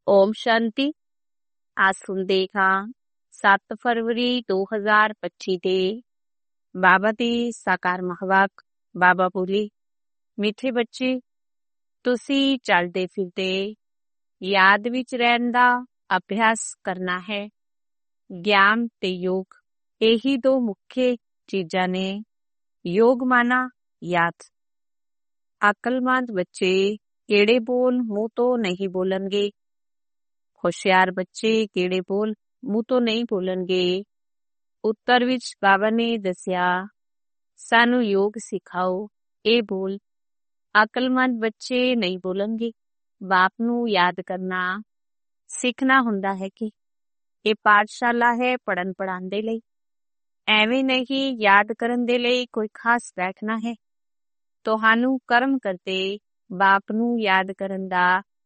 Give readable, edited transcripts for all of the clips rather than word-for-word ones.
ਓਮ ਸ਼ਾਂਤੀ। ਅੱਜ ਸੁਣਦੇ ਹਾਂ 7 ਫਰਵਰੀ 2025 ਦੇ ਬਾਬਾ ਦੀ ਸਾਕਾਰ ਮਹਾਵਾਕ। ਬਾਬਾ ਬੋਲੇ, ਮਿੱਠੇ ਬੱਚੇ, ਤੁਸੀਂ ਚੱਲਦੇ ਫਿਰਦੇ ਯਾਦ ਵਿੱਚ ਰਹਿਣ ਦਾ ਅਭਿਆਸ ਕਰਨਾ ਹੈ। ਗਿਆਨ ਤੇ ਯੋਗ, ਇਹੀ ਦੋ ਮੁੱਖ ਚੀਜ਼ਾਂ ਨੇ। ਯੋਗ ਮਾਨਾ ਯਾਦ। ਅਕਲਮੰਦ ਬੱਚੇ ਕਿਹੜੇ ਬੋਲ ਮੂੰਹ ਤੋਂ ਨਹੀਂ ਬੋਲਣਗੇ। ਹੁਸ਼ਿਆਰ ਬੱਚੇ ਕਿਹੜੇ ਬੋਲ ਮੂੰਹ ਤੋਂ ਨਹੀਂ ਬੋਲਣਗੇ। ਉੱਤਰ ਵਿੱਚ ਬਾਬਾ ਨੇ ਦੱਸਿਆ, ਸਾਨੂੰ ਯੋਗ ਸਿਖਾਓ। ਇਹ ਬੋਲ ਅਕਲਮੰਦ ਬੱਚੇ ਨਹੀਂ ਬੋਲਣਗੇ। ਬਾਪ ਨੂੰ ਯਾਦ ਕਰਨਾ ਸਿੱਖਣਾ ਹੁੰਦਾ ਹੈ ਕਿ ਇਹ ਪਾਠਸ਼ਾਲਾ ਹੈ ਪੜ੍ਹਨ ਪੜ੍ਹਾਉਣ ਦੇ ਲਈ। ਐਵੇਂ ਨਹੀਂ ਯਾਦ ਕਰਨ ਦੇ ਲਈ ਕੋਈ ਖਾਸ ਬੈਠਣਾ ਹੈ। ਤੁਹਾਨੂੰ ਕਰਮ ਕਰਦੇ ਬਾਪ ਨੂੰ ਯਾਦ ਕਰਨ ਦਾ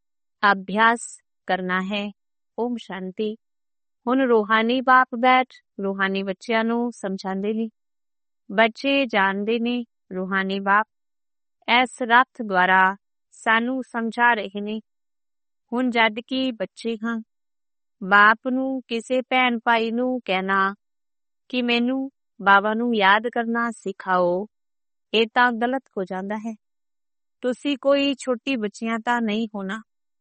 ਅਭਿਆਸ ਕਰਨਾ ਹੈ। ਓਮ ਸ਼ਾਂਤੀ। ਹੁਣ ਰੂਹਾਨੀ ਬਾਪ ਬੈਠ ਰੂਹਾਨੀ ਬੱਚਿਆਂ ਨੂੰ ਸਮਝਾਉਂਦੇ ਨੇ। ਬੱਚੇ ਜਾਣਦੇ ਨੇ ਰੂਹਾਨੀ ਬਾਪ ਇਸ ਰੱਥ ਦੁਆਰਾ ਸਾਨੂੰ ਸਮਝਾ ਰਹੇ ਨੇ। ਹੁਣ ਜਦ ਕਿ ਬੱਚੇ ਹਾਂ, ਬਾਪ ਨੂੰ ਕਿਸੇ ਭੈਣ ਭਾਈ ਨੂੰ ਕਹਿਣਾ ਕਿ ਮੈਨੂੰ ਬਾਬਾ ਨੂੰ ਯਾਦ ਕਰਨਾ ਸਿਖਾਓ, ਇਹ ਤਾਂ ਗਲਤ ਹੋ ਜਾਂਦਾ ਹੈ। ਤੁਸੀਂ ਕੋਈ ਛੋਟੀ ਬੱਚੀਆਂ ਤਾਂ ਨਹੀਂ ਹੋਣਾ।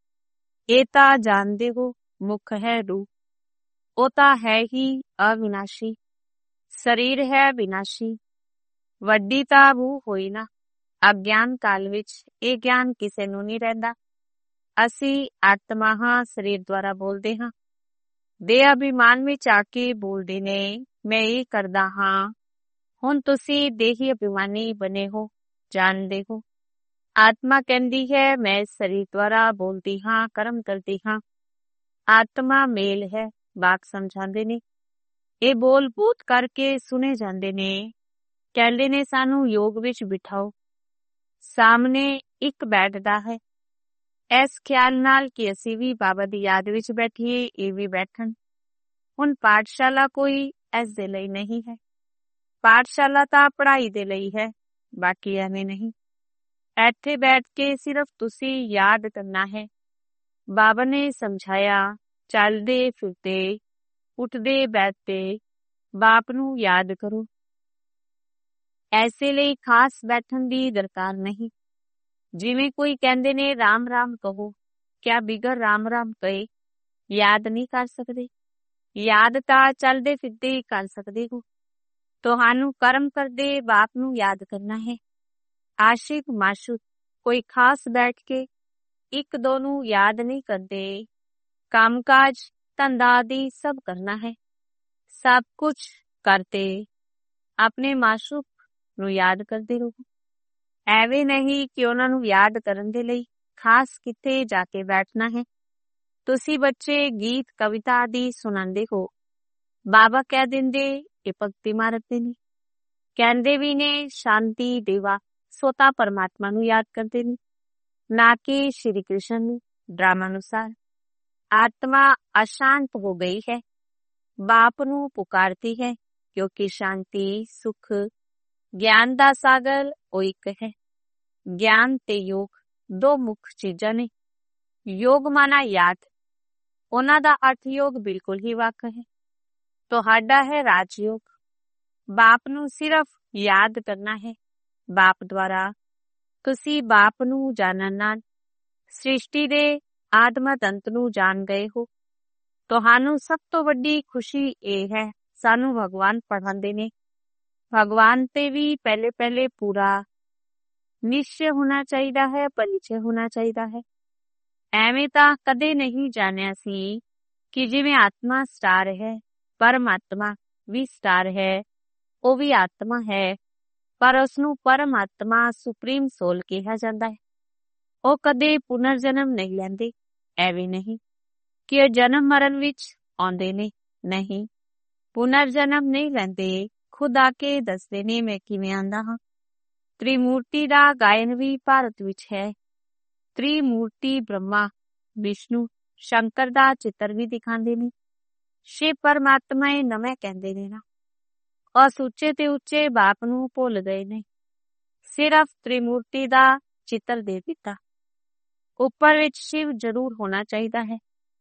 ਇਹ ਤਾਂ ਜਾਣਦੇ ਹੋ ਮੁੱਖ ਹੈ ਰੂਹ। ਉਹ ਤਾਂ ਹੈ ਹੀ ਅਵਿਨਾਸ਼ੀ। ਸਰੀਰ ਹੈ ਵਿਨਾਸ਼ੀ। ਵੱਡੀ ਤਾਂ ਰੂਹ ਹੋਈ ਨਾ। ਅਗਿਆਨ ਕਾਲ ਵਿੱਚ ਇਹ ਗਿਆਨ ਕਿਸੇ ਨੂੰ ਨਹੀਂ ਰਹਿੰਦਾ। ਅਸੀਂ ਆਤਮਾ ਹਾਂ, ਸਰੀਰ ਦੁਆਰਾ ਬੋਲਦੇ ਹਾਂ। ਦੇਹ ਅਭਿਮਾਨ ਵਿੱਚ ਆ ਕੇ ਬੋਲਦੇ ਨੇ, ਮੈਂ ਇਹ ਕਰਦਾ ਹਾਂ। ਹੁਣ ਤੁਸੀਂ ਦੇਹੀ ਅਭਿਮਾਨੀ ਬਣੇ ਹੋ, ਜਾਣਦੇ ਹੋ। ਆਤਮਾ ਕਹਿੰਦੀ ਹੈ ਮੈਂ ਸਰੀਰ ਦੁਆਰਾ ਬੋਲਦੀ ਹਾਂ, ਕਰਮ ਕਰਦੀ ਹਾਂ। ਆਤਮਾ ਮੇਲ ਹੈ, ਬਾਪ ਸਮਝਾਉਂਦੇ ਨੇ। ਇਹ ਬੋਲ ਬੂਤ ਕਰਕੇ ਸੁਣੇ ਜਾਂਦੇ ਨੇ। ਕਹਿੰਦੇ ਨੇ ਸਾਨੂੰ ਯੋਗ ਵਿੱਚ ਬਿਠਾਓ। ਸਾਹਮਣੇ ਇੱਕ ਬੈਠਦਾ ਹੈ, ਇਸ ਖਿਆਲ ਨਾਲ ਕਿ ਅਸੀਂ ਵੀ ਬਾਬਾ ਦੀ ਯਾਦ ਵਿੱਚ ਬੈਠੀਏ, ਇਹ ਵੀ ਬੈਠਣ। ਹੁਣ ਪਾਠਸ਼ਾਲਾ ਕੋਈ ਇਸ ਦੇ ਲਈ ਨਹੀਂ ਹੈ। ਪਾਠਸ਼ਾਲਾ ਤਾਂ ਪੜ੍ਹਾਈ ਦੇ ਲਈ ਹੈ, ਬਾਕੀ ਐਵੇਂ ਨਹੀਂ। ਇੱਥੇ ਬੈਠ ਕੇ ਸਿਰਫ ਤੁਸੀਂ ਯਾਦ ਕਰਨਾ ਹੈ। ਬਾਬਾ ਨੇ ਸਮਝਾਇਆ, ਚੱਲਦੇ ਫਿਰਦੇ ਉੱਠਦੇ ਬੈਠਦੇ ਬਾਪ ਨੂੰ ਯਾਦ ਕਰੋ। ਐਸੇ ਲਈ ਖਾਸ ਬੈਠਣ ਦੀ ਦਰਕਾਰ ਨਹੀਂ। ਜਿਵੇਂ ਕੋਈ ਕਹਿੰਦੇ ਨੇ ਰਾਮ ਰਾਮ ਕਹੋ, ਕਿਆ ਬਿਗਰ ਰਾਮ ਰਾਮ ਕਹੇ ਯਾਦ ਨਹੀਂ ਕਰ ਸਕਦੇ? ਯਾਦ ਤਾਂ ਚੱਲਦੇ ਫਿਰਦੇ ਕਰ ਸਕਦੇ ਹੋ। ਤੁਹਾਨੂੰ ਕਰਮ ਕਰਦੇ ਬਾਪ ਨੂੰ ਯਾਦ ਕਰਨਾ ਹੈ। ਆਸ਼ਿਕ ਮਾਸ਼ੂਕ ਕੋਈ ਖਾਸ ਬੈਠ ਕੇ ਇੱਕ ਦੋ ਨੂੰ ਯਾਦ ਨਹੀਂ ਕਰਦੇ। ਕੰਮਕਾਜ ਧੰਦਾ ਆਦਿ ਸਭ ਕਰਨਾ ਹੈ। ਸਭ ਕੁਝ ਕਰਦੇ ਆਪਣੇ ਮਾਸ਼ੂਕ ਨੂੰ ਯਾਦ ਕਰਦੇ ਰਹੋ। ਐਵੇਂ ਨਹੀਂ ਕਿ ਉਹਨਾਂ ਨੂੰ ਯਾਦ ਕਰਨ ਦੇ ਲਈ ਖਾਸ ਕਿਤੇ ਜਾ ਕੇ ਬੈਠਣਾ ਹੈ। ਤੁਸੀਂ ਬੱਚੇ ਗੀਤ ਕਵਿਤਾ ਆਦਿ ਸੁਣਾਉਂਦੇ ਹੋ। ਬਾਬਾ ਕਹਿ ਦਿੰਦੇ ਇਹ ਭਗਤੀ ਮਾਰਗ ਦੇ ਨੇ। ਕਹਿੰਦੇ ਵੀ ਨੇ ਸ਼ਾਂਤੀ ਦੇਵਾ, ਸੋਤਾ ਪਰਮਾਤਮਾ ਨੂੰ ਯਾਦ ਕਰਦੇ ਨੇ, ਨਾ ਕਿ ਸ਼੍ਰੀ ਕ੍ਰਿਸ਼ਨ ਨੂੰ। ਡਰਾਮਾ ਅਨੁਸਾਰ ਆਤਮਾ ਅਸ਼ਾਂਤ ਹੋ ਗਈ ਹੈ, ਬਾਪ ਨੂੰ ਪੁਕਾਰਤੀ ਹੈ, ਕਿਉਂਕਿ ਸ਼ਾਂਤੀ ਸੁਖ ਗਿਆਨ ਦਾ ਸਾਗਰ ਉਹ ਇੱਕ ਹੈ। ਗਿਆਨ ਤੇ ਯੋਗ ਦੋ ਮੁੱਖ ਚੀਜ਼ਾਂ ਨੇ। ਯੋਗ ਮਾਨਾ ਯਾਦ, ਉਹਨਾਂ ਦਾ ਅਰਥ ਯੋਗ ਬਿਲਕੁਲ ਹੀ ਵੱਖ ਹੈ। ਤੁਹਾਡਾ ਹੈ ਰਾਜਯੋਗ। ਬਾਪ ਨੂੰ ਸਿਰਫ ਯਾਦ ਕਰਨਾ ਹੈ। ਬਾਪ ਦੁਆਰਾ ਤੁਸੀਂ ਬਾਪ ਨੂੰ ਜਾਣਨ ਨਾਲ ਸ੍ਰਿਸ਼ਟੀ ਦੇ ਆਦਮਤ ਅੰਤ ਨੂੰ ਜਾਣ ਗਏ ਹੋ। ਤੁਹਾਨੂੰ ਸਭ ਤੋਂ ਵੱਡੀ ਖੁਸ਼ੀ ਇਹ ਹੈ, ਸਾਨੂੰ ਭਗਵਾਨ ਪੜ੍ਹਾਉਂਦੇ ਨੇ। ਭਗਵਾਨ ਤੇ ਵੀ ਪਹਿਲੇ ਪਹਿਲੇ ਪੂਰਾ ਨਿਸ਼ਚੈ ਹੋਣਾ ਚਾਹੀਦਾ ਹੈ, ਪਰਿਚੈ ਹੋਣਾ ਚਾਹੀਦਾ ਹੈ। ਐਵੇਂ ਤਾਂ ਕਦੇ ਨਹੀਂ ਜਾਣਿਆ ਸੀ ਕਿ ਜਿਵੇਂ ਆਤਮਾ ਸਟਾਰ ਹੈ, ਪਰਮਾਤਮਾ ਵੀ ਸਟਾਰ ਹੈ। ਉਹ ਵੀ ਆਤਮਾ ਹੈ, ਪਰ ਉਸਨੂੰ ਪਰਮਾਤਮਾ ਸੁਪਰੀਮ ਸੋਲ ਕਿਹਾ ਜਾਂਦਾ ਹੈ। ਉਹ ਕਦੇ ਪੁਨਰ ਜਨਮ ਨਹੀਂ ਲੈਂਦੇ। ਐਵੇਂ ਨਹੀਂ ਕਿ ਉਹ ਜਨਮ ਮਰਨ ਵਿੱਚ ਆਉਂਦੇ ਨੇ, ਨਹੀਂ, ਪੁਨਰ ਜਨਮ ਨਹੀਂ ਲੈਂਦੇ। ਖੁਦ ਆ ਕੇ ਦੱਸਦੇ ਨੇ ਮੈਂ ਕਿਵੇਂ ਆਂਦਾ ਹਾਂ। ਤ੍ਰਿਮੂਰਤੀ ਦਾ ਗਾਇਨ ਵੀ ਭਾਰਤ ਵਿੱਚ ਹੈ। ਤ੍ਰਿਮੂਰਤੀ ਬ੍ਰਹਮਾ ਵਿਸ਼ਨੂੰ ਸ਼ੰਕਰ ਦਾ ਚਿੱਤਰ ਵੀ ਦਿਖਾਉਂਦੇ ਨੇ। ਸ਼ਿਵ ਪਰਮਾਤਮਾ ਇਹ ਨਵੇਂ ਕਹਿੰਦੇ ਨੇ ਨਾ। ਉਸ ਉੱਚੇ ਤੇ ਉੱਚੇ ਬਾਪ ਨੂੰ ਭੁੱਲ ਗਏ ਨੇ। ਸਿਰਫ ਤ੍ਰਿਮੂਰਤੀ ਦਾ ਚਿੱਤਰ ਦੇ ਦਿੱਤਾ। ਉੱਪਰ ਵਿੱਚ ਸ਼ਿਵ ਜ਼ਰੂਰ ਹੋਣਾ ਚਾਹੀਦਾ ਹੈ।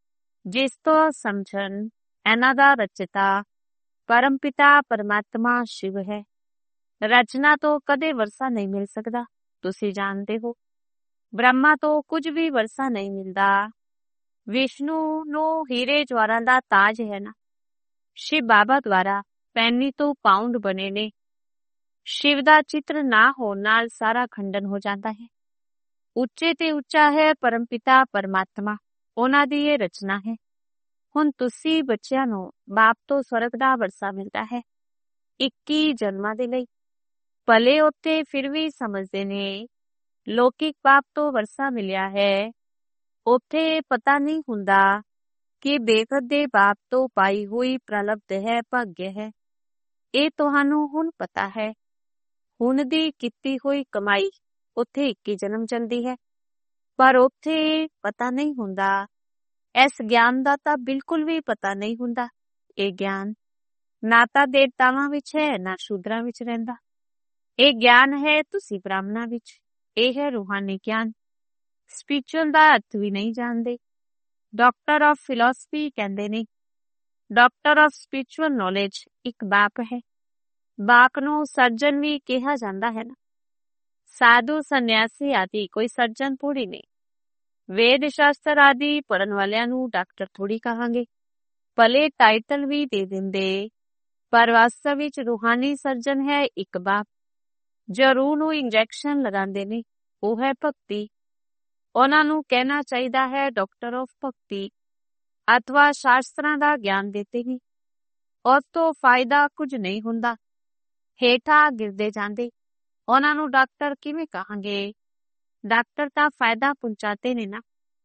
ਜਿਸ ਤੋਂ ਸਮਝਣ ਇਹਨਾਂ ਦਾ ਰਚਿਤਾ ਪਰਮਪਿਤਾ ਪਰਮਾਤਮਾ ਸ਼ਿਵ ਹੈ। ਰਚਨਾ ਤੋਂ ਕਦੇ ਵਰਸਾ ਨਹੀਂ ਮਿਲ ਸਕਦਾ, ਤੁਸੀਂ ਜਾਣਦੇ ਹੋ। ਬ੍ਰਹਮਾ ਤੋਂ ਕੁਝ ਵੀ ਵਰਸਾ ਨਹੀਂ ਮਿਲਦਾ। ਵਿਸ਼ਨੂੰ ਨੂੰ ਹੀਰੇ ਜਵਾਹਰਾਂ ਦਾ ਤਾਜ ਹੈ ਨਾ। ਸ਼ਿਵ ਬਾਬਾ ਦੁਆਰਾ ਪੈਨੀ ਤੋਂ ਪਾਉਂਡ ਬਣੇ ਨੇ। ਸ਼ਿਵ ਦਾ ਚਿੱਤਰ ਨਾ ਹੋਣ ਨਾਲ ਸਾਰਾ ਖੰਡਨ ਹੋ ਜਾਂਦਾ ਹੈ। ਉੱਚੇ ਤੇ ਉੱਚਾ ਹੈ ਪਰਮਪਿਤਾ ਪਰਮਾਤਮਾ, ਉਹਨਾਂ ਦੀ ਇਹ ਰਚਨਾ ਹੈ। ਹੁਣ ਤੁਸੀਂ ਬੱਚਿਆਂ ਨੂੰ ਬਾਪ ਤੋਂ ਸਵਰਗ ਦਾ ਵਰਸਾ ਮਿਲਦਾ ਹੈ 21 ਜਨਮਾਂ ਦੇ ਲਈ। ਭਲੇ ਉੱਥੇ ਫਿਰ ਵੀ ਸਮਝਦੇ ਨੇ ਲੌਕਿਕ ਬਾਪ ਤੋਂ ਵਰਸਾ ਮਿਲਿਆ ਹੈ। ਉੱਥੇ ਪਤਾ ਨਹੀਂ ਹੁੰਦਾ ਕਿ ਬੇਖਤ ਦੇ ਬਾਪ ਤੋਂ ਪਾਈ ਹੋਈ ਪ੍ਰਲਬਧ ਹੈ, ਭਾਗਯ ਹੈ। ਇਹ ਤੁਹਾਨੂੰ ਹੁਣ ਪਤਾ ਹੈ। ਹੁਣ ਦੀ ਕੀਤੀ ਹੋਈ ਕਮਾਈ ਉੱਥੇ 21 ਜਨਮ ਚੱਲਦੀ ਹੈ, ਪਰ ਉੱਥੇ ਪਤਾ ਨਹੀਂ ਹੁੰਦਾ। ਇਸ ਗਿਆਨ ਦਾ ਤਾਂ ਬਿਲਕੁਲ ਵੀ ਪਤਾ ਨਹੀਂ ਹੁੰਦਾ। ਇਹ ਗਿਆਨ ਨਾ ਤਾਂ ਦੇਵਤਾਵਾਂ ਵਿੱਚ ਹੈ, ਨਾ ਸ਼ੂਦਰਾਂ ਵਿੱਚ ਰਹਿੰਦਾ। ਇਹ ਗਿਆਨ ਹੈ ਤੁਸੀਂ ਬ੍ਰਾਹਮਣਾਂ ਵਿੱਚ। ਇਹ ਹੈ ਰੂਹਾਨੀ ਗਿਆਨ। ਸਪਿਰਿਚੁਅਲ ਦਾ ਅਰਥ ਵੀ ਨਹੀਂ ਜਾਣਦੇ। ਡਾਕਟਰ ਆਫ ਫਿਲਾਸਫੀ ਕਹਿੰਦੇ ਨੇ। ਡਾਕਟਰ ਆਫ ਸਪਿਰਿਚੁਅਲ ਨੌਲੇਜ ਇੱਕ ਬਾਪ ਹੈ। ਬਾਪ ਨੂੰ ਸਰਜਨ ਵੀ ਕਿਹਾ ਜਾਂਦਾ ਹੈ ਨਾ। ਸਾਧੂ ਸੰਨਿਆਸੀ ਆਦਿ ਕੋਈ ਸਰਜਨ ਥੋੜੀ ਨੇ। ਵੇਦ ਸ਼ਾਸਤਰ ਆਦਿ ਪੜਨ ਵਾਲਿਆਂ ਨੂੰ ਡਾਕਟਰ ਥੋੜੀ ਕਹਾਂਗੇ। ਭਲੇ ਟਾਈਟਲ ਵੀ ਦੇ ਦਿੰਦੇ, ਪਰ ਵਾਸਤਵ ਵਿੱਚ ਰੂਹਾਨੀ ਸਰਜਨ ਹੈ ਇੱਕ ਬਾਪ। ਜੋ ਰੂਹ ਨੂੰ ਇੰਜੈਕਸ਼ਨ ਲਗਾਉਂਦੇ ਨੇ, ਉਹ ਹੈ ਭਗਤੀ। ਉਹਨਾਂ ਨੂੰ ਕਹਿਣਾ ਚਾਹੀਦਾ ਹੈ ਡਾਕਟਰ ਆਫ ਭਗਤੀ, ਅਥਵਾ ਸ਼ਾਸਤਰਾਂ ਦਾ ਗਿਆਨ ਦੇਤੇ ਨੇ। ਉਸ ਤੋਂ ਫਾਇਦਾ ਕੁਝ ਨਹੀਂ ਹੁੰਦਾ, ਹੇਠਾਂ ਗਿਰਦੇ ਜਾਂਦੇ। ਉਹਨਾਂ ਨੂੰ ਡਾਕਟਰ ਕਿਵੇਂ ਕਹਾਂਗੇ? ਡਾਕਟਰ ਤਾਂ ਫਾਇਦਾ ਪਹੁੰਚਾਤੇ ਨੇ ਨਾ।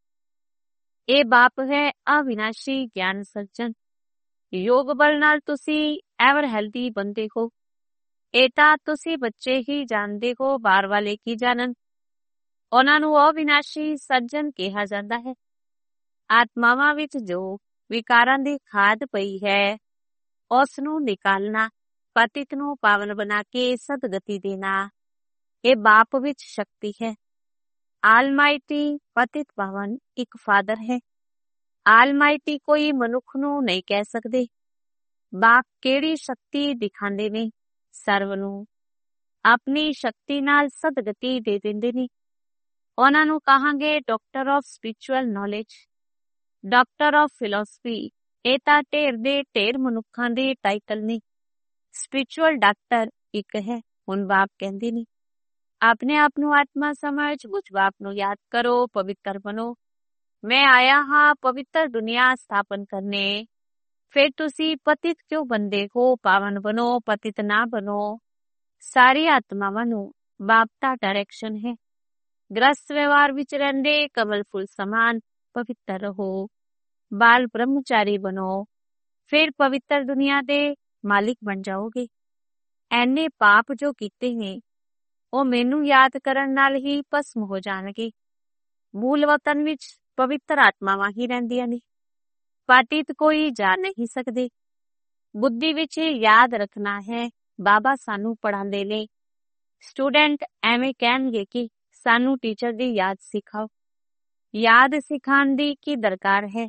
ਇਹ ਬਾਪ ਹੈ ਅਵਿਨਾਸ਼ੀ ਗਿਆਨ ਸਰਜਨ। ਯੋਗ ਬਲ ਨਾਲ ਤੁਸੀਂ ਐਵਰ ਹੈਲਦੀ ਬੰਦੇ ਹੋ। ਇਹ ਤਾਂ ਤੁਸੀਂ ਬੱਚੇ ਹੀ ਜਾਣਦੇ ਹੋ, ਬਾਹਰ ਵਾਲੇ ਕੀ ਜਾਣਨ। ਉਹਨਾਂ ਨੂੰ ਅਵਿਨਾਸ਼ੀ ਸਰਜਨ ਕਿਹਾ ਜਾਂਦਾ ਹੈ। ਆਤਮਾਵਾਂ ਵਿੱਚ ਜੋ ਵਿਕਾਰਾਂ ਦੀ ਖਾਦ ਪਈ ਹੈ, ਉਸ ਨੂੰ ਨਿਕਾਲਣਾ, ਪਤਿਤ ਨੂੰ ਪਾਵਨ ਬਣਾ ਕੇ ਸਦਗਤੀ ਦੇਣਾ, ਇਹ ਬਾਪ ਵਿੱਚ ਸ਼ਕਤੀ ਹੈ। ਆਲਮਾਈਟੀ ਪਤਿਤ ਪਾਵਨ ਇੱਕ ਫਾਦਰ ਹੈ। ਆਲਮਾਈਟੀ ਕੋਈ ਮਨੁੱਖ ਨੂੰ ਨਹੀਂ ਕਹਿ ਸਕਦੇ। ਬਾਪ ਕਿਹੜੀ ਸ਼ਕਤੀ ਦਿਖਾਉਂਦੇ ਨੇ? ਸਰਵ ਨੂੰ ਆਪਣੀ ਸ਼ਕਤੀ ਨਾਲ ਸਦਗਤੀ ਦੇ ਦਿੰਦੇ ਨੇ। ਉਹਨਾਂ ਨੂੰ ਕਹਾਂਗੇ doctor of spiritual knowledge, doctor of philosophy. ਇਹ ਤਾਂ ਢੇਰ ਦੇ ਢੇਰ ਮਨੁੱਖਾਂ ਦੇ ਟਾਈਟਲ ਨੇ। ਸਪਿਰਿਚੁਅਲ ਡਾਕਟਰ ਇੱਕ ਹੈ। ਹੁਣ ਬਾਪ ਕਹਿੰਦੇ ਨੇ ਆਪਣੇ ਆਪ ਨੂੰ ਆਤਮਾ ਸਮਝ, ਮੁਝ ਬਾਪ ਨੂੰ ਯਾਦ ਕਰੋ, ਪਵਿੱਤਰ ਬਣੋ। ਮੈਂ ਆਇਆ ਹਾਂ ਪਵਿੱਤਰ ਦੁਨੀਆ ਸਥਾਪਨ ਕਰਨੇ। ਫਿਰ ਤੁਸੀਂ ਪਤਿਤ ਕਿਉਂ ਬੰਦੇ ਹੋ? ਪਾਵਨ ਬਣੋ, ਪਤਿਤ ਨਾ ਬਣੋ। ਸਾਰੀ ਆਤਮਾਵਾਂ ਨੂੰ ਬਾਪ ਦਾ ਡਾਇਰੈਕਸ਼ਨ ਹੈ। ਗ੍ਰਸਤ ਵਿਵਹਾਰ ਵਿੱਚ ਰਹਿੰਦੇ ਕਮਲ ਫੁੱਲ ਸਮਾਨ ਪਵਿੱਤਰ ਰਹੋ, ਬਾਲ ਬ੍ਰਹਮਚਾਰੀ ਬਣੋ। ਫਿਰ ਪਵਿੱਤਰ ਦੁਨੀਆ ਦੇ ਮਾਲਿਕ ਬਣ ਜਾਓਗੇ। ਐਨੇ ਪਾਪ ਜੋ ਕੀਤੇ ਨੇ, ਉਹ ਮੈਨੂੰ ਯਾਦ ਕਰਨ ਨਾਲ ਹੀ ਭਸਮ ਹੋ ਜਾਣਗੇ। ਮੂਲ ਵਤਨ ਵਿੱਚ ਪਵਿੱਤਰ ਆਤਮਾਵਾਂ ਹੀ ਰਹਿੰਦੀਆਂ ਨੇ। ਪਤਿਤ ਕੋਈ ਜਾ ਨਹੀਂ ਸਕਦੇ। ਬੁੱਧੀ ਵਿੱਚ ਯਾਦ ਰੱਖਣਾ ਹੈ। ਬਾਬਾ ਸਾਨੂੰ ਪੜ੍ਹਾਉਂਦੇ ਨੇ। ਸਟੂਡੈਂਟ ਐਵੇਂ ਕਹਿਣਗੇ ਕਿ ਸਾਨੂੰ ਟੀਚਰ ਦੀ ਯਾਦ ਸਿਖਾਓ। ਯਾਦ ਸਿਖਾਉਣ ਦੀ ਕੀ ਦਰਕਾਰ ਹੈ?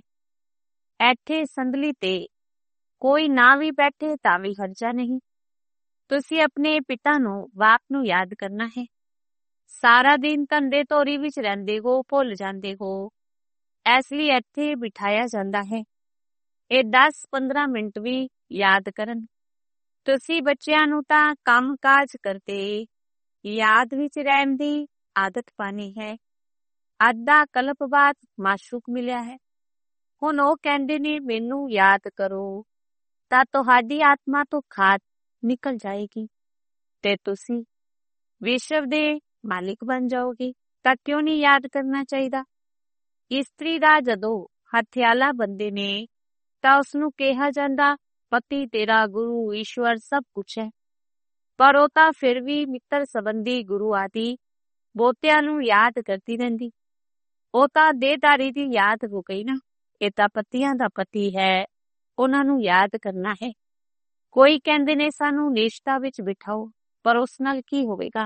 ਇੱਥੇ ਸੰਦਲੀ ਤੇ ਕੋਈ ਨਾ ਵੀ ਬੈਠੇ ਤਾਂ ਵੀ ਹਰਜਾ ਨਹੀਂ। ਤੁਸੀਂ ਆਪਣੇ ਪਿਤਾ ਨੂੰ, ਬਾਪ ਨੂੰ ਯਾਦ ਕਰਨਾ ਹੈ। ਸਾਰਾ ਦਿਨ ਧੰਦੇ ਧੋਰੀ ਵਿੱਚ ਰਹਿੰਦੇ ਹੋ, ਭੁੱਲ ਜਾਂਦੇ ਹੋ। ਇਸ ਲਈ ਇੱਥੇ ਬਿਠਾਇਆ ਜਾਂਦਾ ਹੈ। ਇਹ 10-15 ਮਿੰਟ ਵੀ ਯਾਦ ਕਰਨ। ਤੁਸੀਂ ਬੱਚਿਆਂ ਨੂੰ ਤਾਂ ਕੰਮ ਕਾਜ ਕਰਦੇ ਯਾਦ ਵਿੱਚ ਰਹਿਣ ਦੀ ਆਦਤ ਪਾਣੀ ਹੈ। ਅੱਧਾ ਕਲਪ ਬਾਅਦ ਮਾਸ਼ੂਕ ਮਿਲਿਆ ਹੈ। ਹੁਣ ਉਹ ਕਹਿੰਦੇ ਨੇ ਮੈਨੂੰ ਯਾਦ ਕਰੋ, ਤਾਂ ਤੁਹਾਡੀ ਆਤਮਾ ਤੋਂ ਖਾਦ ਨਿਕਲ ਜਾਏਗੀ ਤੇ ਤੁਸੀਂ ਵਿਸ਼ਵ ਦੇ ਮਾਲਿਕ ਬਣ ਜਾਓਗੇ। ਤਾਂ ਕਿਉਂ ਨਹੀਂ ਯਾਦ ਕਰਨਾ ਚਾਹੀਦਾ? ਇਸਤਰੀ ਦਾ ਜਦੋਂ ਹਥਿਆਲਾ ਬੰਦੇ ਨੇ ਤਾਂ ਉਸਨੂੰ ਕਿਹਾ ਜਾਂਦਾ ਪਤੀ ਤੇਰਾ, ਗੁਰੂ, ਈਸ਼ਵਰ ਸਭ ਕੁਛ ਹੈ। ਪਰ ਉਹ ਤਾਂ ਫਿਰ ਵੀ ਮਿੱਤਰ ਸੰਬੰਧੀ, ਗੁਰੂ ਆਦਿ ਬਹੁਤਿਆਂ ਨੂੰ ਯਾਦ ਕਰਦੀ ਰਹਿੰਦੀ। ਉਹ ਤਾਂ ਦੇਹਧਾਰੀ ਦੀ ਯਾਦ ਹੋ ਗਈ ਨਾ। ਇਹ ਤਾਂ ਪਤੀਆਂ ਦਾ ਪਤੀ ਹੈ, ਉਹਨਾਂ ਨੂੰ ਯਾਦ ਕਰਨਾ ਹੈ। ਕੋਈ ਕਹਿੰਦੇ ਨੇ ਸਾਨੂੰ ਨਿਸ਼ਠਾ ਵਿੱਚ ਬਿਠਾਓ, ਪਰ ਉਸ ਨਾਲ ਕੀ ਹੋਵੇਗਾ?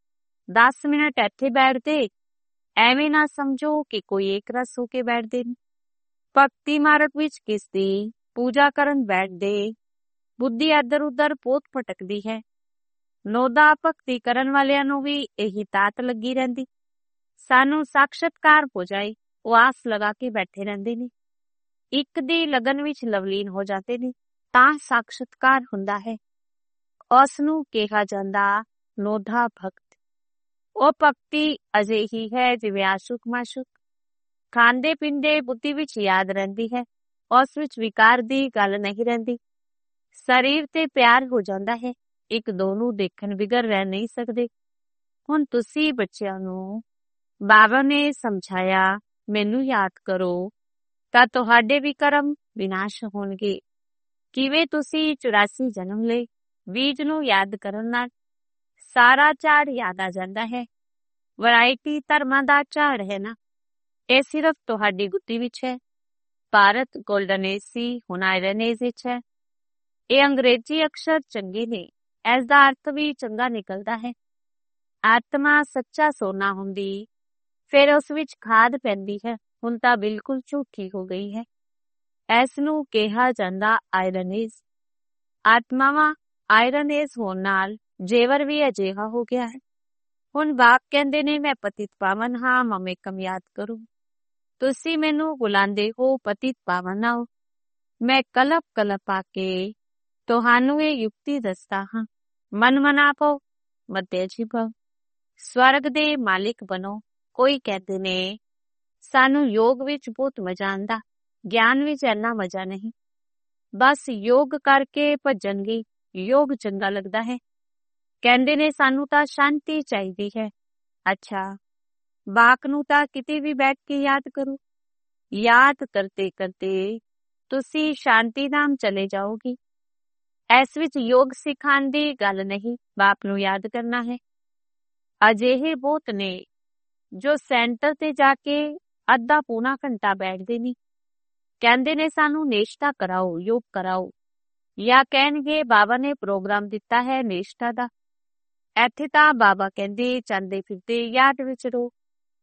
10 ਮਿੰਟ ਇੱਥੇ ਬੈਠਦੇ, ਐਵੇਂ ਨਾ ਸਮਝੋ ਕਿ ਕੋਈ ਇੱਕ ਰਸ ਹੋ ਕੇ ਬੈਠਦੇ ਨੇ। ਭਗਤੀ ਮਾਰਗ ਵਿੱਚ ਕਿਸ ਦੀ ਪੂਜਾ ਕਰਨ ਬੈਠਦੇ ਬੁੱਧੀ ਇੱਧਰ ਉੱਧਰ ਬਹੁਤ ਭਟਕਦੀ ਹੈ। ਨੋਦਾ ਭਗਤੀ ਕਰਨ ਵਾਲਿਆਂ ਨੂੰ ਵੀ ਇਹੀ ਤਾਤ ਲੱਗੀ ਰਹਿੰਦੀ, ਸਾਨੂੰ ਸਾਖਸ਼ਾਤਕਾਰ ਹੋ ਜਾਏ, ਉਹ ਆਸ ਲਗਾ ਕੇ ਬੈਠੇ ਰਹਿੰਦੇ ਨੇ। ਇੱਕ ਦੀ ਲਗਨ ਵਿੱਚ ਲਵਲੀਨ ਹੋ ਜਾਂਦੇ ਨੇ ਤਾਂ ਸਾਖਸ਼ਾਤਕਾਰ ਹੁੰਦਾ ਹੈ। ਉਸ ਨੂੰ ਕਿਹਾ ਜਾਂਦਾ ਨੋਦਾ ਭਗਤ। ਉਹ ਭਗਤੀ ਅਜਿਹੀ ਹੈ ਜਿਵੇਂ ਆਸ਼ੁਕ ਮਾਸ਼ੁਕ, ਖਾਂਦੇ ਪੀਂਦੇ ਬੁੱਧੀ ਵਿੱਚ ਯਾਦ ਰਹਿੰਦੀ ਹੈ, ਉਸ ਵਿੱਚ ਵਿਕਾਰ ਦੀ ਗੱਲ ਨਹੀਂ ਰਹਿੰਦੀ। ਸਰੀਰ ਤੇ ਪਿਆਰ ਹੋ ਜਾਂਦਾ ਹੈ, ਇੱਕ ਦੋ ਨੂੰ ਦੇਖਣ ਬਿਗਰ ਰਹਿ ਨਹੀਂ ਸਕਦੇ। ਹੁਣ ਤੁਸੀਂ ਬੱਚਿਆਂ ਨੂੰ ਬਾਬਾ ਨੇ ਸਮਝਾਇਆ ਮੈਨੂੰ ਯਾਦ ਕਰੋ ਤਾਂ ਤੁਹਾਡੇ ਵੀ ਕਰਮ ਵਿਨਾਸ਼ ਹੋਣਗੇ। ਕਿਵੇਂ ਤੁਸੀਂ 84 ਜਨਮ ਲਏ, ਬੀਜ ਨੂੰ ਯਾਦ ਕਰਨ ਨਾਲ ਸਾਰਾ ਝਾੜ ਯਾਦ ਆ ਜਾਂਦਾ ਹੈ। ਵੈਰਾਈਟੀ ਧਰਮਾਂ ਦਾ ਝਾੜ ਹੈ ਨਾ, ਇਹ ਸਿਰਫ ਤੁਹਾਡੀ ਬੁੱਧੀ ਵਿੱਚ ਹੈ। ਭਾਰਤ ਗੋਲਡਨ ਏਜ ਸੀ, ਹੁਣ ਆਇਰਨ ਏਜ ਵਿੱਚ ਹੈ। ਇਹ ਅੰਗਰੇਜ਼ੀ ਅਕਸ਼ਰ ਚੰਗੇ ਨੇ, ਇਸ ਦਾ ਅਰਥ ਵੀ ਚੰਗਾ ਨਿਕਲਦਾ ਹੈ। ਆਤਮਾ ਸੱਚਾ ਸੋਨਾ ਹੁੰਦੀ, ਫਿਰ ਉਸ ਵਿੱਚ ਖਾਦ ਪੈਂਦੀ ਹੈ, ਹੁਣ ਤਾਂ ਬਿਲਕੁਲ ਝੂਠੀ ਹੋ ਗਈ ਹੈ। ਇਸ ਨੂੰ ਕਿਹਾ ਜਾਂਦਾ ਆਇਰਨ ਏਜ। ਆਤਮਾਵਾਂ ਆਇਰਨ ਏਜ ਹੋਣ ਨਾਲ ਜੇਵਰ ਵੀ ਅਜਿਹਾ ਹੋ ਗਿਆ ਹੈ। ਹੁਣ ਬਾਪ ਕਹਿੰਦੇ ਨੇ ਮੈਂ ਪਤਿਤ ਪਾਵਨ ਹਾਂ, ਮਮੇਕਮ ਯਾਦ ਕਰੋ। ਤੁਸੀਂ ਮੈਨੂੰ ਬੁਲਾਉਂਦੇ ਹੋ ਪਤਿਤ ਪਾਵਨ ਆਓ, ਮੈਂ ਕਲਪ ਕਲਪ ਆ ਕੇ ਤੁਹਾਨੂੰ ਇਹ ਯੁਕਤੀ ਦੱਸਦਾ ਹਾਂ। ਮਨ ਮਨਾ ਪਾਓ, ਮਤੇ ਜੀਵੋ, ਸਵਰਗ ਦੇ ਮਾਲਿਕ ਬਣੋ। ਕੋਈ ਕਹਿੰਦੇ ਨੇ ਸਾਨੂੰ ਯੋਗ ਵਿੱਚ ਬਹੁਤ ਮਜ਼ਾ ਆਉਂਦਾ, ਗਿਆਨ ਵਿੱਚ ਇੰਨਾ ਮਜ਼ਾ ਨਹੀਂ। ਬਸ ਯੋਗ ਕਰਕੇ ਭੱਜਣਗੇ, ਯੋਗ ਚੰਗਾ ਲੱਗਦਾ ਹੈ। ਕਹਿੰਦੇ ਨੇ ਸਾਨੂੰ ਤਾਂ ਸ਼ਾਂਤੀ ਚਾਹੀਦੀ ਹੈ। ਅੱਛਾ, ਬਾਕ ਨੂੰ ਤਾਂ ਕਿਤੇ ਵੀ ਬੈਠ ਕੇ ਯਾਦ ਕਰੋ। ਯਾਦ ਕਰਤੇ ਕਰਤੇ ਤੁਸੀਂ ਸ਼ਾਂਤੀ ਧਾਮ ਚਲੇ ਜਾਓਗੇ। ਇਸ ਵਿੱਚ ਯੋਗ ਸਿਖਾਉਣ ਦੀ ਗੱਲ ਨਹੀਂ, ਬਾਪ ਨੂੰ ਯਾਦ ਕਰਨਾ ਹੈ। ਅਜਿਹੇ ਬਹੁਤ ਨੇ ਜੋ ਸੈਂਟਰ ਤੇ ਜਾ ਕੇ ਅੱਧਾ ਪੌਣਾ ਘੰਟਾ ਬੈਠਦੇ ਨਹੀਂ। ਕਹਿੰਦੇ ਨੇ ਸਾਨੂੰ ਨੇਸ਼ਤਾ ਕਰਾਓ, ਯੋਗ ਕਰਾਓ, ਜਾਂ ਕਹਿਣਗੇ ਬਾਬਾ ਨੇ ਪ੍ਰੋਗਰਾਮ ਦਿੱਤਾ ਹੈ ਨੇਸ਼ਤਾ ਦਾ। ਇੱਥੇ ਤਾਂ ਬਾਬਾ ਕਹਿੰਦੇ ਚਲਦੇ ਫਿਰਦੇ ਯਾਦ ਵਿੱਚ ਰਹੋ।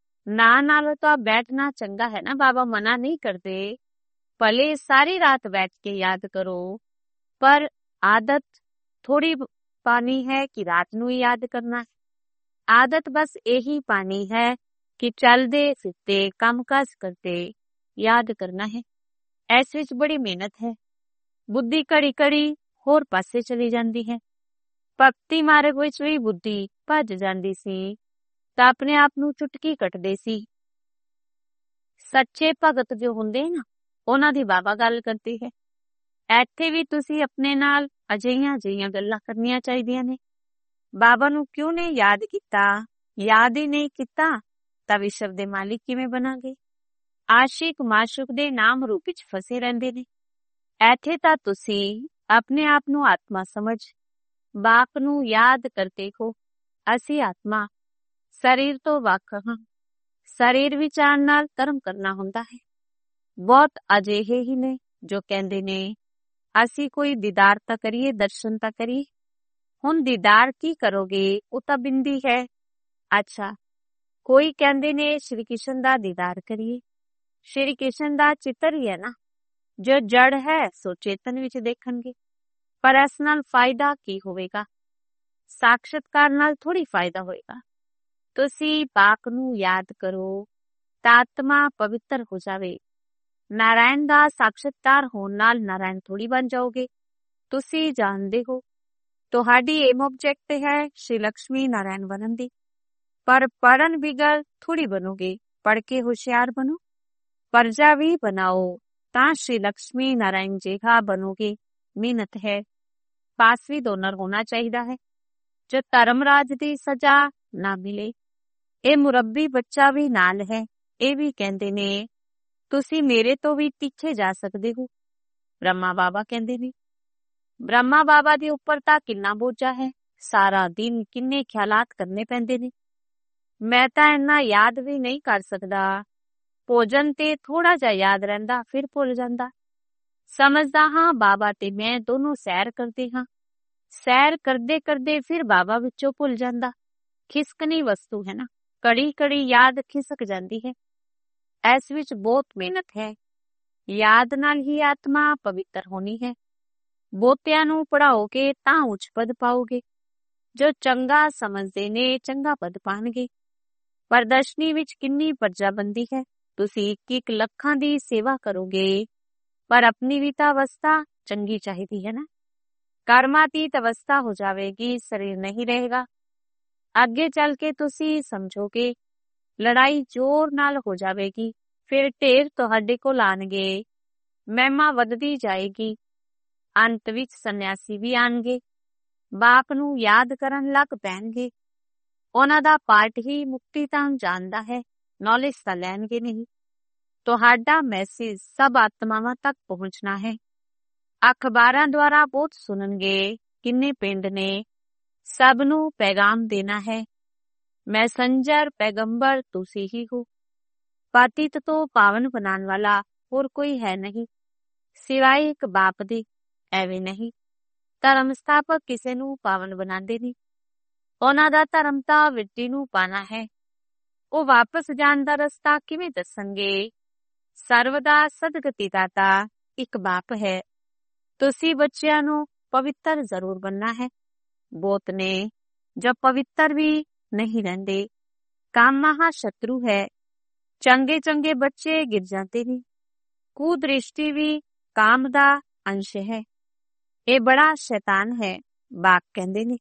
ਨਾਲੋਂ ਤਾਂ ਬੈਠਣਾ ਚੰਗਾ ਹੈ ਨਾ, ਬਾਬਾ ਮਨਾ ਨਹੀਂ ਕਰਦੇ। ਭਲੇ ਸਾਰੀ ਰਾਤ ਬੈਠ ਕੇ ਯਾਦ ਕਰੋ, ਪਰ ਆਦਤ ਥੋੜੀ ਪਾਣੀ ਹੈ ਕਿ ਰਾਤ ਨੂੰ ਹੀ ਯਾਦ ਕਰਨਾ ਹੈ। ਆਦਤ ਬਸ ਇਹੀ ਪਾਣੀ ਹੈ ਕਿ ਚਲਦੇ ਫਿਰਦੇ ਕੰਮਕਾਜ ਕਰਦੇ ਯਾਦ ਕਰਨਾ ਹੈ। ਇਸ ਵਿੱਚ ਬੜੀ ਮਿਹਨਤ ਹੈ। ਬੁੱਧੀ ਘੜੀ ਘੜੀ ਹੋਰ ਪਾਸੇ ਚਲੀ ਜਾਂਦੀ ਹੈ। ਭਗਤੀ ਮਾਰਗ ਵਿੱਚ ਵੀ ਬੁੱਧੀ ਭੱਜ ਜਾਂਦੀ ਸੀ ਤਾਂ ਆਪਣੇ ਆਪ ਨੂੰ ਚੁਟਕੀ ਕੱਟਦੇ ਸੀ। ਸੱਚੇ ਭਗਤ ਜੋ ਹੁੰਦੇ ਨਾ, ਉਹਨਾਂ ਦੀ ਬਾਬਾ ਗੱਲ ਕਰਦੀ ਹੈ। ਇੱਥੇ ਵੀ ਤੁਸੀਂ ਆਪਣੇ ਨਾਲ ਅਜਿਹੀਆਂ ਗੱਲਾਂ ਕਰਨੀਆਂ ਚਾਹੀਦੀਆਂ ਨੇ। ਬਾਬਾ ਨੂੰ ਕਿਉਂ ਨੇ ਯਾਦ ਕੀਤਾ? ਯਾਦ ਹੀ ਨਹੀਂ ਕੀਤਾ ਤਾਂ ਵਿਸ਼ਵ ਦੇ ਮਾਲਿਕ ਕਿਵੇਂ ਬਣਾਂਗੇ? ਆਸ਼ਿਕ ਮਾਸ਼ੂਕ ਦੇ ਨਾਮ ਰੂਪ ਵਿੱਚ ਫਸੇ ਰਹਿੰਦੇ ਨੇ। ਇੱਥੇ ਤਾਂ ਤੁਸੀਂ ਆਪਣੇ ਆਪ ਨੂੰ ਆਤਮਾ ਸਮਝ ਬਾਪ ਨੂੰ ਯਾਦ ਕਰਦੇ ਹੋ। ਅਸੀਂ ਆਤਮਾ ਸਰੀਰ ਤੋਂ ਵੱਖ ਹਾਂ। ਸਰੀਰ ਵਿੱਚ ਆਉਣ ਨਾਲ ਧਰਮ ਕਰਨਾ ਹੁੰਦਾ ਹੈ। ਬਹੁਤ ਅਜਿਹੇ ਹੀ ਨੇ ਜੋ ਕਹਿੰਦੇ ਨੇ ਅਸੀਂ ਕੋਈ ਦੀਦਾਰ ਤਾਂ ਕਰੀਏ, ਦਰਸ਼ਨ ਤਾਂ ਕਰੀਏ। ਹੁਣ ਦੀਦਾਰ ਕੀ ਕਰੋਗੇ? ਉਹ ਤਾਂ ਬਿੰਦੀ ਹੈ। ਅੱਛਾ, ਕੋਈ ਕਹਿੰਦੇ ਨੇ ਸ਼੍ਰੀ ਕ੍ਰਿਸ਼ਨ ਦਾ ਦੀਦਾਰ ਕਰੀਏ। ਸ਼੍ਰੀ ਕ੍ਰਿਸ਼ਨ ਦਾ ਚਿੱਤਰ ਹੀ ਹੈ ਨਾ, ਜੋ ਜੜ ਹੈ ਸੋ ਚੇਤਨ ਵਿੱਚ ਦੇਖਣਗੇ। ਪਰ ਇਸ ਨਾਲ ਫਾਇਦਾ ਕੀ ਹੋਵੇਗਾ? ਸਾਖਸ਼ਾਤਕਾਰ ਨਾਲ ਥੋੜੀ ਫਾਇਦਾ ਹੋਏਗਾ। ਤੁਸੀਂ ਬਾਕ ਨੂੰ ਯਾਦ ਕਰੋ ਤਾਂ ਆਤਮਾ ਪਵਿੱਤਰ ਹੋ ਜਾਵੇ। ਨਾਰਾਇਣ ਦਾ ਸਾਖਸ਼ਾਤਕਾਰ ਹੋਣ ਨਾਲ ਨਾਰਾਇਣ ਥੋੜੀ ਬਣ ਜਾਓਗੇ। ਤੁਸੀਂ ਜਾਣਦੇ ਹੋ ਤੁਹਾਡੀ ਏਮ ਆਬਜੈਕਟ ਹੈ ਸ਼੍ਰੀ ਲక్ష్ਮੀ ਨਾਰਾਇਣ ਬਣਨ ਦੀ, ਪਰ ਪੜਨ ਬਿਗਰ ਥੋੜੀ ਬਣੋਗੇ। ਪੜ ਕੇ ਹੁਸ਼ਿਆਰ ਬਣੋ, ਪਰਜਾ ਵੀ ਬਣਾਓ ਤਾਂ ਸ਼੍ਰੀ ਲక్ష్ਮੀ ਨਾਰਾਇਣ ਜੇਹਾ ਬਣੋਗੇ। ਮਿਹਨਤ ਹੈ। ਪਾਸ ਵੀ ਦੋਨਰ ਹੋਣਾ ਚਾਹੀਦਾ ਹੈ ਜੋ ਧਰਮਰਾਜ ਦੀ ਸਜ਼ਾ ਨਾ ਮਿਲੇ। ਇਹ ਮੁਰੱਬੀ ਬੱਚਾ ਵੀ ਨਾਲ ਹੈ। ਇਹ ਵੀ ਕਹਿੰਦੇ ਨੇ ਤੁਸੀਂ ਮੇਰੇ ਤੋਂ ਵੀ ਪਿੱਛੇ ਜਾ ਸਕਦੇ ਹੋ। ਬ੍ਰਹਮਾ ਬਾਬਾ ਕਹਿੰਦੇ ਨੇ ਬ੍ਰਹਮਾ ਬਾਬਾ ਦੇ ਉੱਪਰ ਤਾਂ ਕਿੰਨਾ ਬੋਝਾ ਹੈ। ਸਾਰਾ ਦਿਨ ਕਿੰਨੇ ਖਿਆਲਾਤ ਕਰਨੇ ਪੈਂਦੇ ਨੇ। ਮੈਂ ਤਾਂ ਇੰਨਾ ਯਾਦ ਵੀ ਨਹੀਂ ਕਰ ਸਕਦਾ। ਭੋਜਨ ਤੇ ਥੋੜਾ ਜਿਹਾ ਯਾਦ ਰਹਿੰਦਾ, ਫਿਰ ਭੁੱਲ ਜਾਂਦਾ। ਸਮਝਦਾ ਹਾਂ ਬਾਬਾ ਤੇ ਮੈਂ ਦੋਨੋਂ ਸੈਰ ਕਰਦੇ ਹਾਂ। ਸੈਰ ਕਰਦੇ ਕਰਦੇ ਫਿਰ ਬਾਬਾ ਵਿੱਚੋਂ ਭੁੱਲ ਜਾਂਦਾ। ਖਿਸਕਣੀ ਵਸਤੂ ਹੈ ਨਾ, ਕੜੀ ਕੜੀ ਯਾਦ ਖਿਸਕ ਜਾਂਦੀ ਹੈ। ਇਸ ਵਿੱਚ ਬਹੁਤ ਮਿਹਨਤ ਹੈ। ਯਾਦ ਨਾਲ ਹੀ ਆਤਮਾ ਪਵਿੱਤਰ ਹੋਣੀ ਹੈ। ਬਹੁਤਿਆਂ ਨੂੰ ਪੜ੍ਹਾਓਗੇ ਤਾਂ ਉੱਚ ਪਦ ਪਾਓਗੇ। ਜੋ ਚੰਗਾ ਸਮਝਦੇ ਨੇ ਚੰਗਾ ਪਦ ਪਾਣਗੇ। ਪ੍ਰਦਰਸ਼ਨੀ ਵਿੱਚ ਕਿੰਨੀ ਪਰਜਾਬੰਦੀ ਹੈ। ਤੁਸੀਂ 1 ਲੱਖਾਂ ਦੀ ਸੇਵਾ ਕਰੋਗੇ, ਪਰ ਆਪਣੀ ਵੀ ਤਾਂ ਅਵਸਥਾ ਚੰਗੀ ਚਾਹੀਦੀ ਹੈ ਨਾ। ਕਰਮਾਤੀਤ ਅਵਸਥਾ ਹੋ ਜਾਵੇਗੀ, ਸਰੀਰ ਨਹੀਂ ਰਹੇਗਾ। ਅੱਗੇ ਚੱਲ ਕੇ ਤੁਸੀਂ ਸਮਝੋਗੇ, ਲੜਾਈ ਜ਼ੋਰ ਨਾਲ ਹੋ ਜਾਵੇਗੀ। ਫਿਰ ਢੇਰ ਤੁਹਾਡੇ ਕੋਲ ਆਣਗੇ, ਮਹਿਮਾ ਵੱਧਦੀ ਜਾਏਗੀ। ਅੰਤ ਵਿੱਚ ਸੰਨਿਆਸੀ ਵੀ ਆਣਗੇ, ਬਾਪ ਨੂੰ ਯਾਦ ਕਰਨ ਲੱਗ ਪੈਣਗੇ। ਉਹਨਾਂ ਦਾ ਪਾਠ ਹੀ ਮੁਕਤੀ ਤਾਂ ਜਾਣਦਾ ਹੈ, ਨੌਲੇਜ ਤਾਂ ਲੈਣਗੇ ਨਹੀਂ। ਤੁਹਾਡਾ ਮੈਸੇਜ ਸਭ ਆਤਮਾਵਾਂ ਤੱਕ ਪਹੁੰਚਣਾ ਹੈ। ਅਖਬਾਰਾਂ ਦੁਆਰਾ ਬਹੁਤ ਸੁਣਨਗੇ, ਕਿੰਨੇ ਪਿੰਡ ਨੇ, ਸਭ ਨੂੰ ਪੈਗਾਮ ਦੇਣਾ ਹੈ। ਮੈਸੰਜਰ ਪੈਗੰਬਰ ਤੁਸੀਂ ਹੀ ਹੋ। ਪਤਿਤ ਤੋਂ ਪਾਵਨ ਬਣਾਉਣ ਵਾਲਾ ਹੋਰ ਕੋਈ ਹੈ ਨਹੀਂ, ਸਿਵਾਏ ਇੱਕ ਬਾਪ ਦੇ। ਐਵੇਂ ਨਹੀਂ, ਧਰਮ ਸਥਾਪਕ ਕਿਸੇ ਨੂੰ ਪਾਵਨ ਬਣਾਉਂਦੇ ਨਹੀਂ। ਉਹਨਾਂ ਦਾ ਧਰਮ ਤਾਂ ਮਿੱਟੀ ਨੂੰ ਪਾਣਾ ਹੈ। ਉਹ ਵਾਪਸ ਜਾਣ ਦਾ ਰਸਤਾ ਕਿਵੇਂ ਦੱਸਣਗੇ? ਸਰਵ ਦਾ ਸਦਗਤੀ ਦਾਤਾ ਇੱਕ ਬਾਪ ਹੈ। ਤੁਸੀਂ ਬੱਚਿਆਂ ਨੂੰ ਪਵਿੱਤਰ ਜ਼ਰੂਰ ਬਣਨਾ ਹੈ। ਬਹੁਤ ਨੇ ਜੋ ਪਵਿੱਤਰ ਵੀ ਨਹੀਂ ਰਹਿੰਦੇ। ਕਾਮ ਮਹਾ ਸ਼ਤਰੂ ਹੈ। ਚੰਗੇ ਚੰਗੇ ਬੱਚੇ ਗਿਰ ਜਾਂਦੇ ਨੇ। ਕੁਦ੍ਰਿਸ਼ਟੀ ਵੀ ਕਾਮ ਦਾ ਅੰਸ਼ ਹੈ। ਇਹ ਬੜਾ ਸ਼ੈਤਾਨ ਹੈ। ਬਾਪ ਕਹਿੰਦੇ ਨੇ,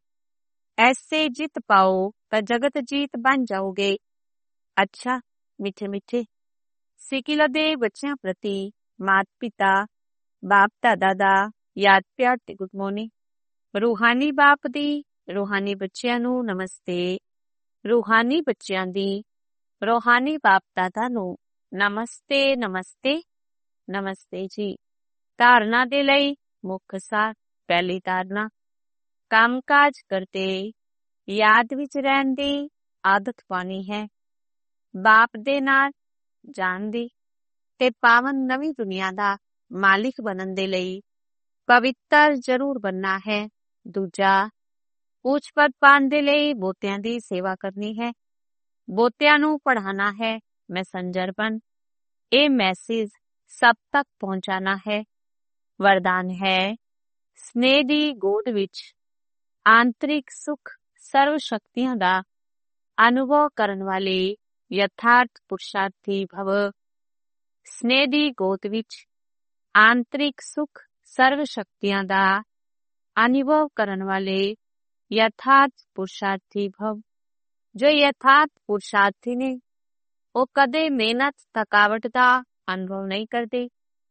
ਐਸੇ ਜਿੱਤ ਪਾਓ ਤਾਂ ਜਗਤ ਜੀਤ ਬਣ ਜਾਓਗੇ। ਅੱਛਾ ਮਿੱਠੇ ਮਿੱਠੇ ਸਿੱਕਿਲ ਦੇ ਬੱਚਿਆਂ ਪ੍ਰਤੀ ਮਾਤ ਪਿਤਾ ਬਾਪ ਦਾਦਾ ਦਾ ਯਾਦ ਪਿਆਰ ਤੇ ਗੁੱਡ ਮਾਰਨਿੰਗ। ਰੂਹਾਨੀ ਬਾਪ ਦੀ ਰੂਹਾਨੀ ਬੱਚਿਆਂ ਨੂੰ ਨਮਸਤੇ। ਰੂਹਾਨੀ ਬੱਚਿਆਂ ਦੀ ਰੂਹਾਨੀ ਬਾਪ ਦਾਦਾ ਨੂੰ ਨਮਸਤੇ ਨਮਸਤੇ ਨਮਸਤੇ ਜੀ। ਧਾਰਨਾ ਦੇ ਲਈ ਮੁੱਖ ਸਾਰ। ਪਹਿਲੀ ਧਾਰਨਾ, ਕੰਮਕਾਜ ਕਰਦੇ ਯਾਦ ਵਿੱਚ ਰਹਿਣ ਦੀ ਆਦਤ ਪਾਉਣੀ ਹੈ। ਬਾਪ ਦੇ ਨਾਲ ਜਾਣ ਦੀ ਤੇ ਪਾਵਨ ਨਵੀਂ ਦੁਨੀਆ ਦਾ ਮਾਲਿਕ ਬਣਨ ਦੇ ਲਈ ਪਵਿੱਤਰ ਜ਼ਰੂਰ ਬਣਨਾ ਹੈ। ਦੂਜਾ, ਉੱਚ ਪਦ ਪਾਉਣ ਦੇ ਲਈ ਬਹੁਤਿਆਂ ਦੀ ਸੇਵਾ ਕਰਨੀ ਹੈ, ਬਹੁਤਿਆਂ ਨੂੰ ਪੜ੍ਹਾਣਾ ਹੈ। ਮੈਸੰਜਰ ਬਣ ਇਹ ਮੈਸੇਜ ਸਭ ਤੱਕ ਪਹੁੰਚਾਣਾ ਹੈ। ਵਰਦਾਨ ਹੈ, ਸਨੇਹ ਦੀ ਗੋਦ ਵਿੱਚ ਆਂਤਰਿਕ ਸੁਖ ਸਰਵ ਸ਼ਕਤੀਆਂ ਦਾ ਅਨੁਭਵ ਕਰਨ ਵਾਲੇ ਯਥਾਰਥ ਪੁਰਸ਼ਾਰਥੀ ਭਵ। ਸਨੇਹ ਦੀ ਗੋਦ ਵਿੱਚ ਆਂਤਰਿਕ ਸੁਖ ਸਰਵ ਸ਼ਕਤੀਆਂ ਦਾ ਅਨੁਭਵ ਕਰਨ ਵਾਲੇ ਯਥਾਰਥ ਪੁਰਸ਼ਾਰਥੀ ਭਵ। ਜੋ ਯਥਾਰਥ ਪੁਰਸ਼ਾਰਥੀ ਨੇ ਉਹ ਕਦੇ ਮਿਹਨਤ ਥਕਾਵਟ ਦਾ ਅਨੁਭਵ ਨਹੀਂ ਕਰਦੇ,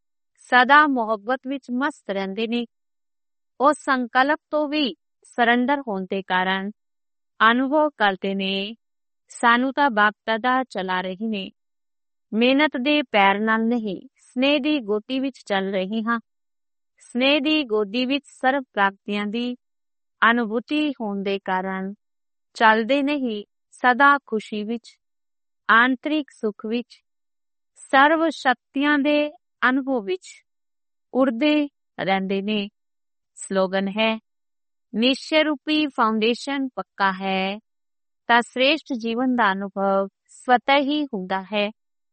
ਸਦਾ ਮੁਹੱਬਤ ਵਿੱਚ ਮਸਤ ਰਹਿੰਦੇ ਨੇ। ਉਹ ਸੰਕਲਪ ਤੋਂ ਵੀ ਸਰੈਂਡਰ ਹੋਣ ਦੇ ਕਾਰਨ ਅਨੁਭਵ ਕਰਦੇ ਨੇ, ਸਾਨੂੰ ਤਾਂ ਬਾਪ ਦਾਦਾ ਚਲਾ ਰਹੇ ਨੇ। ਮਿਹਨਤ ਦੇ ਪੈਰ ਨਾਲ ਨਹੀਂ, ਸਨੇਹ ਦੀ ਗੋਦੀ ਵਿੱਚ ਚੱਲ ਰਹੇ ਹਾਂ। ਸਨੇਹ ਦੀ ਗੋਦੀ ਵਿੱਚ ਸਰਵ ਪ੍ਰਾਪਤੀਆਂ ਦੀ ਅਨੁਭੂਤੀ ਹੋਣ ਦੇ ਕਾਰਨ ਚੱਲਦੇ ਨਹੀਂ, ਸਦਾ ਖੁਸ਼ੀ ਵਿੱਚ, ਆਂਤਰਿਕ ਸੁਖ ਵਿੱਚ, ਸਰਵ ਸ਼ਕਤੀਆਂ ਦੇ ਅਨੁਭਵ ਵਿੱਚ ਉੜਦੇ ਰਹਿੰਦੇ ਨੇ। ਸਲੋਗਨ ਹੈ, ਨਿਸ਼ਚੈ ਰੂਪੀ ਫਾਊਂਡੇਸ਼ਨ ਪੱਕਾ ਹੈ ਤਾਂ ਸ੍ਰੇਸ਼ਟ ਜੀਵਨ ਦਾ ਅਨੁਭਵ ਸਵਤः ਹੀ ਹੁੰਦਾ ਹੈ।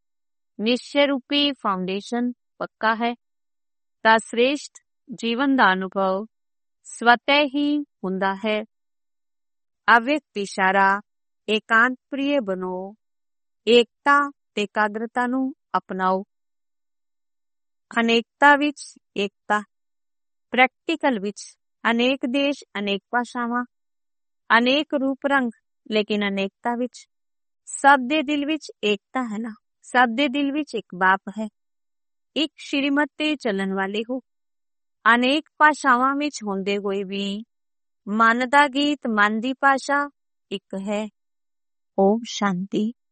ਨਿਸ਼ਚੈ ਰੂਪੀ ਫਾਊਂਡੇਸ਼ਨ ਪੱਕਾ ਹੈ ਤਾਂ ਸ੍ਰੇਸ਼ਟ ਜੀਵਨ ਦਾ ਅਨੁਭਵ ਸਵਤः ਹੀ ਹੁੰਦਾ ਹੈ। ਅਵਿਅਕਤ ਇਸ਼ਾਰਾ, ਏਕਾਂਤ ਪ੍ਰਿਯ ਬਣੋ। ਏਕਤਾ ਤੇ ਇਕਾਗਰਤਾ ਨੂੰ ਅਪਣਾਓ। ਅਨੇਕਤਾ ਵਿੱਚ ਏਕਤਾ। ਪ੍ਰੈਕਟੀਕਲ ਵਿੱਚ ਅਨੇਕ ਦੇਸ਼, ਅਨੇਕ ਭਾਸ਼ਾਵਾਂ, ਅਨੇਕ ਰੂਪ ਰੰਗ, ਲੇਕਿਨ ਅਨੇਕਤਾ ਵਿੱਚ ਸਭ ਦੇ ਦਿਲ ਵਿੱਚ ਏਕਤਾ ਹੈ ਨਾ। ਸਭ ਦੇ ਦਿਲ ਵਿੱਚ ਇੱਕ ਬਾਪ ਹੈ। ਇੱਕ ਸ਼੍ਰੀਮਤ ਤੇ ਚੱਲਣ ਵਾਲੇ ਹੋ। ਅਨੇਕ ਭਾਸ਼ਾਵਾਂ ਵਿੱਚ ਹੁੰਦੇ ਹੋਏ ਵੀ ਮਨ ਦਾ ਗੀਤ, ਮਨ ਦੀ ਭਾਸ਼ਾ ਇੱਕ ਹੈ। ਓਮ ਸ਼ਾਂਤੀ।